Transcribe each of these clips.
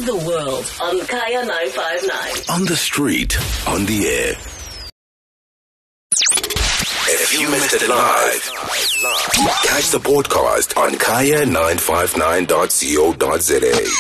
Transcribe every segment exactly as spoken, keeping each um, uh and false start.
of the world on Kaya nine five nine. On the street, on the air. If you missed it live, catch the podcast on kaya nine five nine dot co dot za.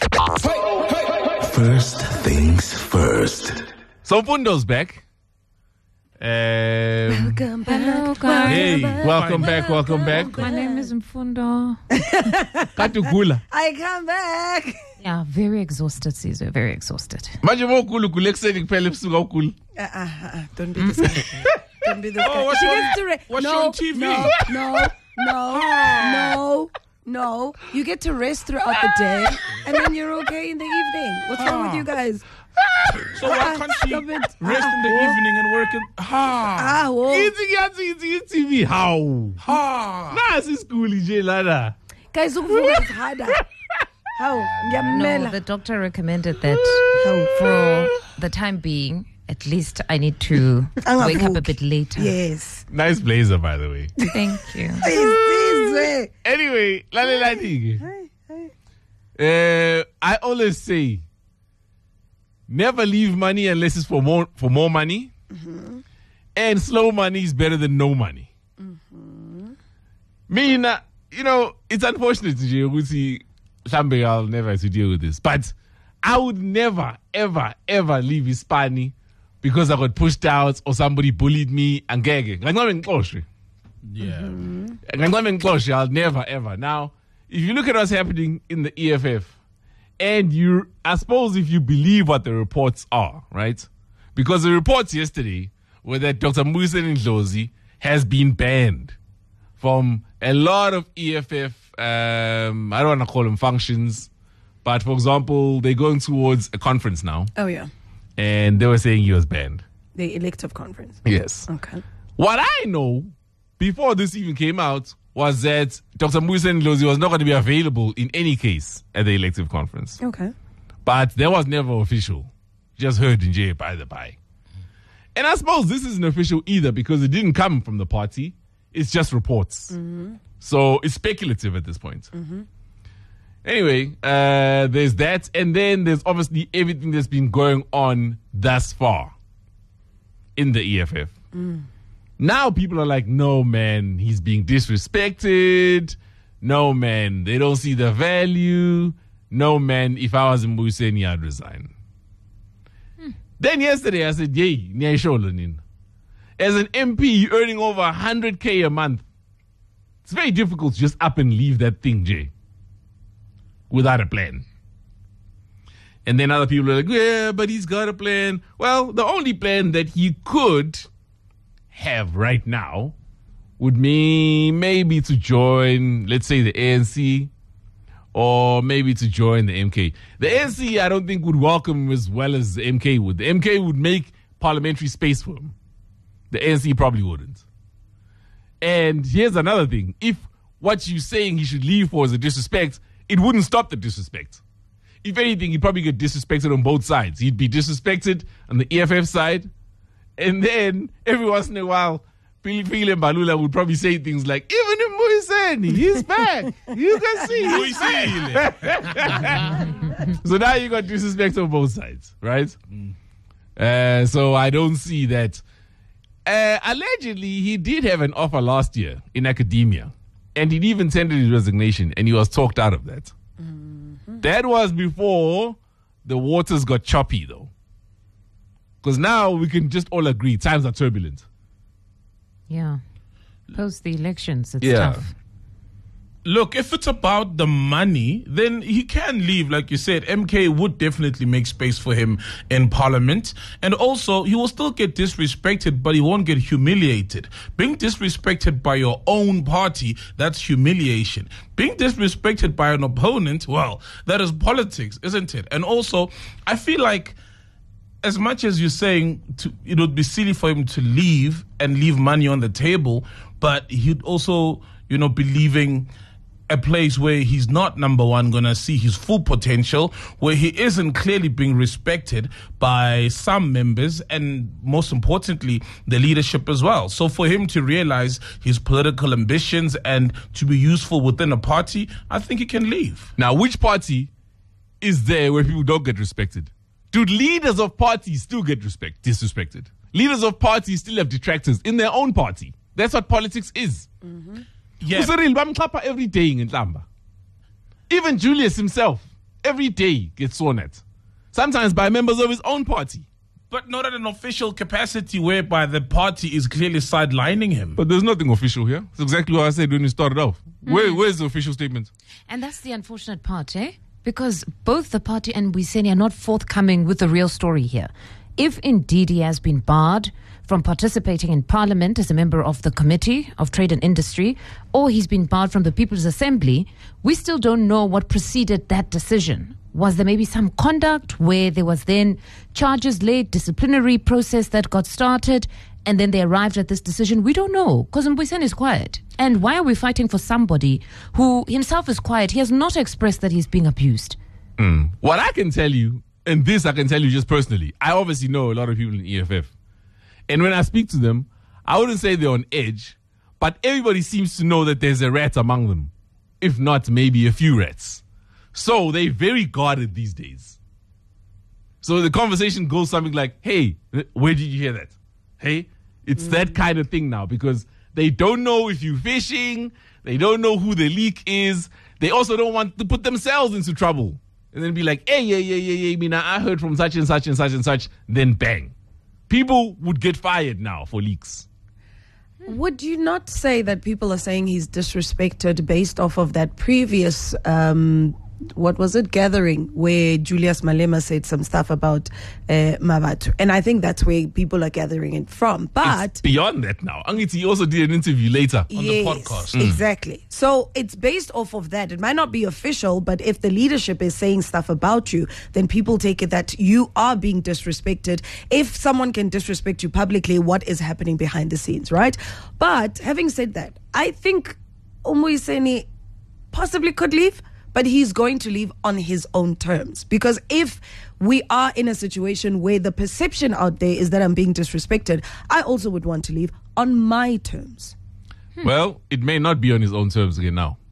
First things first. So Mfundo's back. Um, welcome back. Hello, guys. Hey, welcome back, welcome back. My name is Mfundo. Katugula. I come back. Yeah, very exhausted, Caesar. Very exhausted. Manje mo kulu kulekuseni kuphela ebusuku awukulu. Uh, uh, uh, don't be this guy. Don't be this Oh, guy. what's She on- gets to re- what's no, on T V? No, no, no, no, no. You get to rest throughout the day, and then you're okay in the evening. What's wrong with you guys? So why can't she Stop it. rest in the Ah, evening and work in... Ha! Ah, whoa. Ithi ngiyathi ithi T V how? Ha! Nasi school nje lana. Guys, ukuvuka is harder. How? No, Ngiyamela. the doctor recommended that How? for the time being, at least I need to wake up a bit later. Yes. Nice blazer, by the way. Thank you. This way. Anyway, lale lani. Uh, I always say, never leave money unless it's for more for more money, mm-hmm. and slow money is better than no money. Mm-hmm. Me, na, you know, it's unfortunate to see. Somebody I'll never have to deal with this, but I would never, ever, ever leave Hispani because I got pushed out or somebody bullied me and gege. Yeah. I'll never, ever. Now, if you look at what's happening in the E F F, and you, I suppose if you believe what the reports are, right? Because the reports yesterday were that Doctor Mbuyiseni Ndlozi has been banned from a lot of E F F, um, I don't want to call them functions, but for example, they're going towards a conference now, Oh, yeah. and they were saying he was banned. The elective conference. Yes. Okay. What I know, before this even came out, was that Doctor Mbuyiseni Ndlozi was not going to be available in any case at the elective conference. Okay. But that was never official. Just heard in J by the by. And I suppose this isn't official either because it didn't come from the party. It's just reports. Mm-hmm. So it's speculative at this point. Mm-hmm. Anyway, uh, there's that. And then there's obviously everything that's been going on thus far in the E F F. Mm. Now people are like, no, man, he's being disrespected. No, man, they don't see the value. No, man, if I was in Mbuyiseni, I'd resign. Hmm. Then yesterday I said, yay, niyayishola. As an M P, you're earning over one hundred K a month. It's very difficult to just up and leave that thing, Jay, without a plan. And then other people are like, yeah, but he's got a plan. Well, the only plan that he could have right now would be maybe to join, let's say, the A N C or maybe to join the M K. The A N C, I don't think, would welcome him as well as the M K would. The M K would make parliamentary space for him. The A N C probably wouldn't. And here's another thing. If what you're saying he should leave for is a disrespect, it wouldn't stop the disrespect. If anything, he'd probably get disrespected on both sides. He'd be disrespected on the E F F side, and then every once in a while, Philip Mbalula would probably say things like, even in Mbuyiseni, he's back. You can see he's back. So now you got disrespect on both sides, right? Mm. Uh, so I don't see that. Uh, allegedly, he did have an offer last year in academia, and he'd even tendered his resignation, and he was talked out of that. Mm-hmm. That was before the waters got choppy, though. Because now we can just all agree times are turbulent. Yeah. Post the elections, it's Yeah. tough. Look, if it's about the money, then he can leave. Like you said, M K would definitely make space for him in parliament. And also, he will still get disrespected, but he won't get humiliated. Being disrespected by your own party, that's humiliation. Being disrespected by an opponent, well, that is politics, isn't it? And also, I feel like as much as you're saying to, it would be silly for him to leave and leave money on the table, but he'd also, you know, be leaving a place where he's not, number one, going to see his full potential, where he isn't clearly being respected by some members and, most importantly, the leadership as well. So for him to realize his political ambitions and to be useful within a party, I think he can leave. Now, which party is there where people don't get respected. Dude, leaders of parties still get respect disrespected. Leaders of parties still have detractors in their own party. That's what politics is. Mm-hmm. Yeah. Usiril bamxhapha every day in Nhlamba. Even Julius himself, every day gets sworn at. Sometimes by members of his own party. But not at an official capacity whereby the party is clearly sidelining him. But there's nothing official here. That's exactly what I said when we started off. Mm. Where, where's the official statement? And that's the unfortunate part, eh? Because both the party and Mboweni are not forthcoming with the real story here. If indeed he has been barred from participating in Parliament as a member of the Committee of Trade and Industry, or he's been barred from the People's Assembly, we still don't know what preceded that decision. Was there maybe some conduct where there was then charges laid, disciplinary process that got started, and then they arrived at this decision? We don't know, because Mboweni is quiet. And why are we fighting for somebody who himself is quiet? He has not expressed that he's being abused. Mm. What I can tell you, and this I can tell you just personally, I obviously know a lot of people in E F F. And when I speak to them, I wouldn't say they're on edge, but everybody seems to know that there's a rat among them. If not, maybe a few rats. So they're very guarded these days. So the conversation goes something like, hey, where did you hear that? Hey, it's mm. that kind of thing now, because they don't know if you're fishing. They don't know who the leak is. They also don't want to put themselves into trouble. And then be like, hey, yeah, yeah, yeah, yeah, Mina, I heard from such and such and such and such. Then bang. People would get fired now for leaks. Would you not say that people are saying he's disrespected based off of that previous, um, what was it, gathering where Julius Malema said some stuff about uh, Mavatu? And I think that's where people are gathering it from. But it's beyond that now. Angiti also did an interview later on yes, the podcast. Mm. Exactly. So it's based off of that. It might not be official, but if the leadership is saying stuff about you, then people take it that you are being disrespected. If someone can disrespect you publicly, what is happening behind the scenes, right? But having said that, I think Mboweni possibly could leave, but he's going to leave on his own terms. Because if we are in a situation where the perception out there is that I'm being disrespected, I also would want to leave on my terms. Hmm. Well, it may not be on his own terms again now.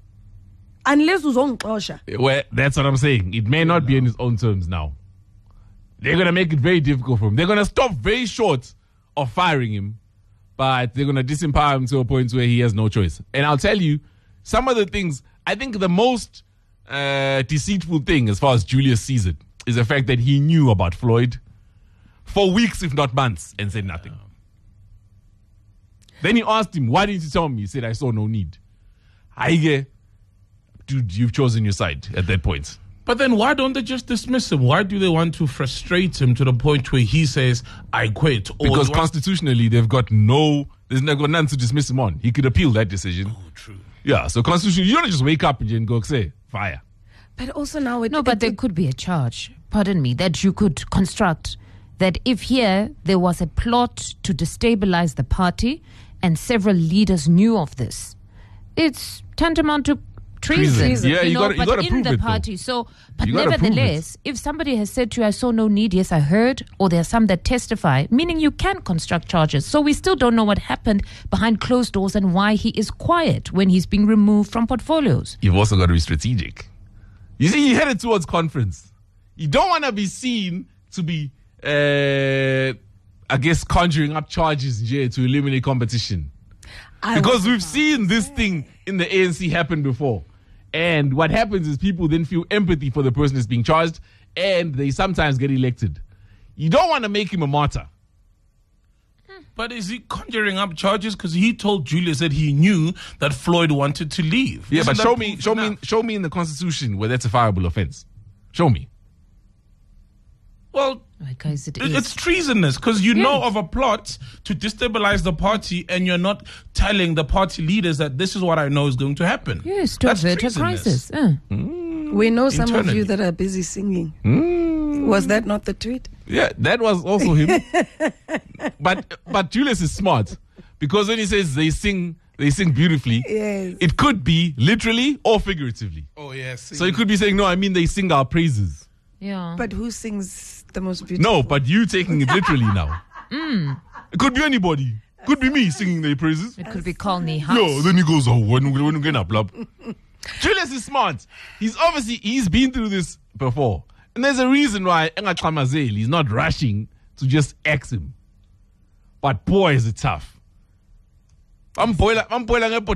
Unless uzongixosha. Well, that's what I'm saying. It may not be on his own terms now. They're going to make it very difficult for him. They're going to stop very short of firing him, but they're going to disempower him to a point where he has no choice. And I'll tell you, some of the things, I think the most uh, deceitful thing as far as Julius sees it is the fact that he knew about Floyd for weeks, if not months, and said nothing. Then he asked him, why didn't you tell me? He said, I saw no need. Aige, dude, you've chosen your side at that point. But then why don't they just dismiss him? Why do they want to frustrate him to the point where he says, I quit? Or because constitutionally, they've got no, there's got nothing to dismiss him on. He could appeal that decision. Oh, true. Yeah, so constitutionally, you don't just wake up and go say, fire. But also now it... No, but it, there it, could be a charge, pardon me, that you could construct that if here there was a plot to destabilize the party and several leaders knew of this, it's tantamount to treason. treason. Yeah, you, you know, gotta, you but gotta in prove the it, party. though. So, but You gotta prove nevertheless, if somebody has said to you, I saw no need, yes, I heard, or there are some that testify, meaning you can construct charges. So we still don't know what happened behind closed doors and why he is quiet when he's being removed from portfolios. You've also got to be strategic. You see, you headed towards conference. You don't want to be seen to be, uh, I guess, conjuring up charges yeah, to eliminate competition. I Because was we've about seen this thing in the A N C happen before. And what happens is people then feel empathy for the person that's being charged, and they sometimes get elected. You don't want to make him a martyr. But is he conjuring up charges? Because he told Julius that he knew that Floyd wanted to leave. Yeah, Isn't but that show me, proof show me, enough? show me in the Constitution where that's a fireable offense. Show me. Well, Right, guys, it it- is. it's treasonous because you know of a plot to destabilize the party and you're not telling the party leaders that this is what I know is going to happen. Yes, to That's avert a treasonous. crisis. Uh. We know some of Internally. you that are busy singing. Mm. Was that not the tweet? Yeah, that was also him. but but Julius is smart because when he says they sing, they sing beautifully. Yes. It could be literally or figuratively. Oh, yes. So he could be saying, no, I mean they sing our praises. Yeah. But who sings the most beautiful? No, but you taking it literally now. It could be anybody. Could be me singing their praises. it could be Colney House. Yeah, then he goes, oh, when when we get up, love. Julius is smart. He's obviously he's been through this before. And there's a reason why Engachamazeli is not rushing to just axe him. But boy, is it tough. I'm boiling I'm boiling up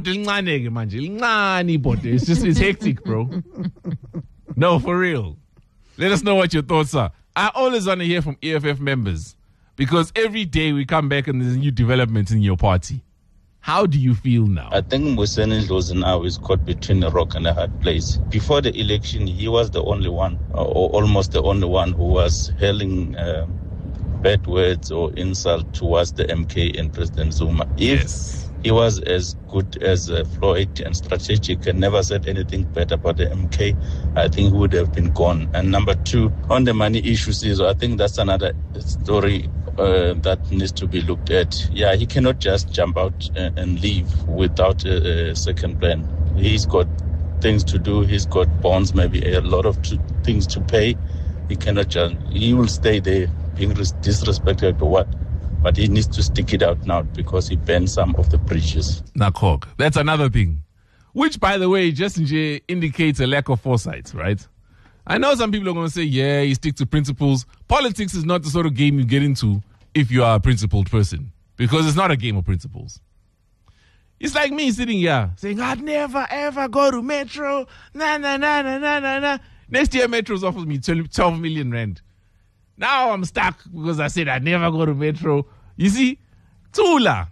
It's just it's hectic, bro. No, for real. Let us know what your thoughts are. I always want to hear from E F F members because every day we come back and there's new developments in your party. How do you feel now? I think Mboyiseni Ndlozi now is caught between a rock and a hard place. Before the election, he was the only one, or almost the only one, who was hurling uh, bad words or insult towards the M K and President Zuma. If Yes. he was as good as uh, Floyd and strategic and never said anything bad about the M K, I think he would have been gone. And number two, on the money issues, is I think that's another story uh, that needs to be looked at. Yeah, he cannot just jump out uh, and leave without a, a second plan. He's got things to do. He's got bonds, maybe a lot of to, things to pay. He cannot just, he will stay there being disrespected or what. But he needs to stick it out now because he burned some of the bridges. Nakog. That's another thing. Which, by the way, just indicates a lack of foresight, right? I know some people are going to say, yeah, you stick to principles. Politics is not the sort of game you get into if you are a principled person. Because it's not a game of principles. It's like me sitting here saying, I'd never, ever go to Metro. Nah, nah, nah, nah, nah, nah, nah. Next year, Metro's offers me twelve million rand. Now I'm stuck because I said I'd never go to Metro. You see, Tula.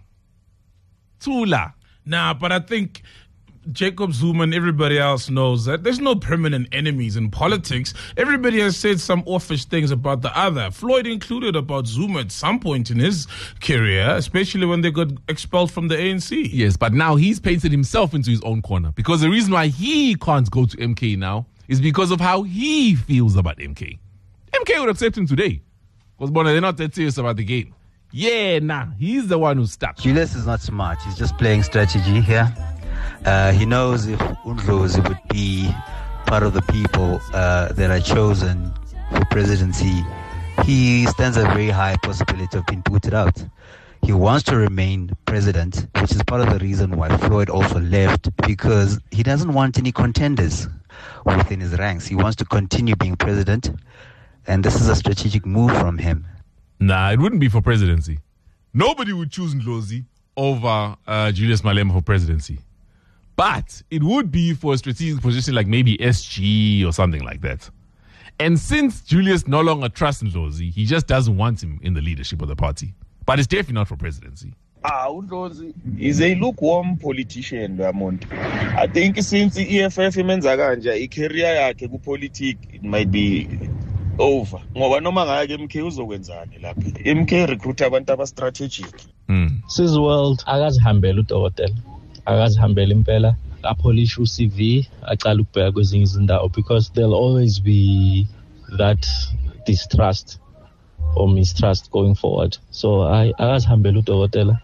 Tula. Nah, but I think Jacob Zuma and everybody else knows that there's no permanent enemies in politics. Everybody has said some offish things about the other, Floyd included, about Zuma at some point in his career, especially when they got expelled from the A N C. Yes, but now he's painted himself into his own corner because the reason why he can't go to M K now is because of how he feels about M K. M K would accept him today because Bona, they're not that serious about the game. Yeah, nah, he's the one who's stuck. Julius is not smart. He's just playing strategy here. Uh, he knows if Ndlozi would be part of the people uh, that are chosen for presidency, he stands a very high possibility of being booted out. He wants to remain president, which is part of the reason why Floyd also left, because he doesn't want any contenders within his ranks. He wants to continue being president, and this is a strategic move from him. Nah, it wouldn't be for presidency. Nobody would choose Ndlozi over uh, Julius Malema for presidency. But it would be for a strategic position like maybe S G or something like that. And since Julius no longer trusts Ndlozi, he just doesn't want him in the leadership of the party. But it's definitely not for presidency. Ah, Ndlozi is a lukewarm politician, Lamont. I think since the E F F imenza kanje, i-career yakhe ku-politic, it might be over. Ngoba noma ngake M K uzokwenzani lapha. M K recruit abantu aba-strategic. Mm. Sis world akazihambela udokotela. Akazihambela impela. Apolish u-C V, aqala ukubheka kwezinye izindawo because there'll always be that distrust or mistrust going forward. So I akazihambela udokotela.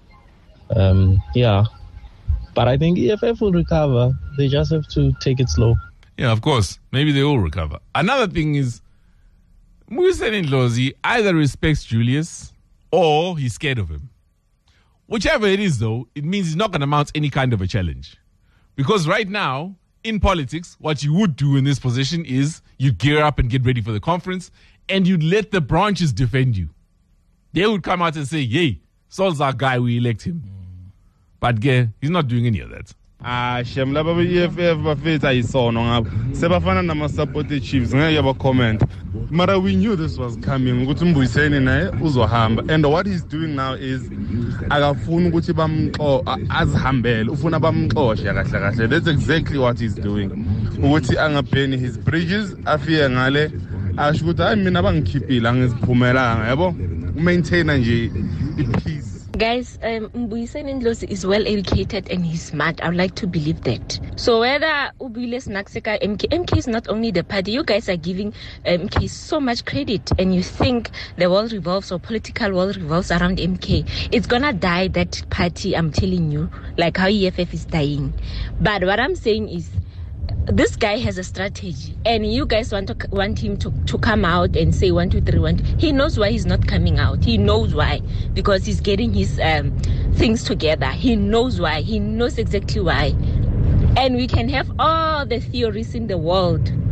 Um, yeah. But I think E F F will recover. They just have to take it slow. Yeah, of course. Maybe they will recover. Another thing is, Mboyiseni Ndlozi either respects Julius or he's scared of him. Whichever it is, though, it means he's not going to mount any kind of a challenge. Because right now, in politics, what you would do in this position is you gear up and get ready for the conference and you'd let the branches defend you. They would come out and say, yay, Saul's our guy, we elect him. But yeah, he's not doing any of that. Ah, shem laba be E F F bafethu ayisono ngapha sebafana nama supported chiefs ngeke yaba comment. Mara we knew this was coming ukuthi Mboyiseni naye uzohamba, and what he's doing now is akafuna ukuthi bamxo azihambele, ufuna bamxoshe kahle kahle. That's exactly what he's doing. Ukuthi angabheni his bridges afike ngale asho ukuthi hayi mina bangikhiphile angiziphumelanga yabo, maintain nje ipeace. Guys, um, Mboyiseni Ndlozi is well educated and he's smart. I would like to believe that. So whether Ubile Snakseka, M K, M K is not only the party. You guys are giving M K so much credit, and you think the world revolves or political world revolves around M K. It's gonna die, that party, I'm telling you, like how E F F is dying. But what I'm saying is, this guy has a strategy, and you guys want to want him to, to come out and say one, two, three, one. Two. He knows why he's not coming out. He knows why, because he's getting his um, things together. He knows why. He knows exactly why. And we can have all the theories in the world,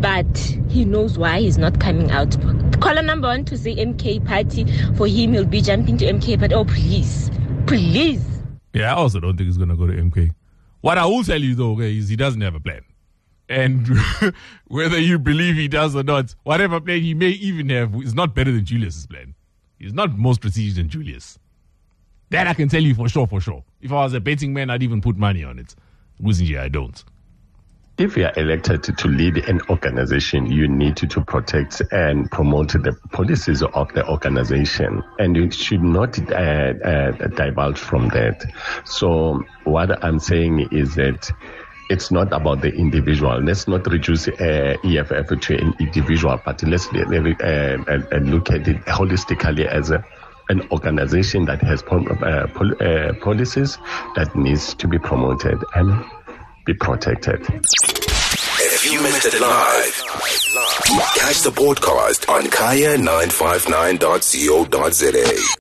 but he knows why he's not coming out. Caller number one to say M K party, for him he'll be jumping to M K, but oh please, please. Yeah, I also don't think he's going to go to M K. What I will tell you though, okay, is he doesn't have a plan. And whether you believe he does or not, whatever plan he may even have is not better than Julius's plan. He's not more strategic than Julius. That I can tell you for sure, for sure. If I was a betting man, I'd even put money on it. Guzinji, I don't. If you are elected to, to lead an organization, you need to, to protect and promote the policies of the organization, and you should not uh, uh, divulge from that. So what I'm saying is that it's not about the individual. Let's not reduce uh, E F F to an individual party. Let's uh, uh, look at it holistically as a an organization that has pol- uh, pol- uh, policies that needs to be promoted and be protected. If you missed it live, catch the podcast on kaya nine five nine dot co dot za.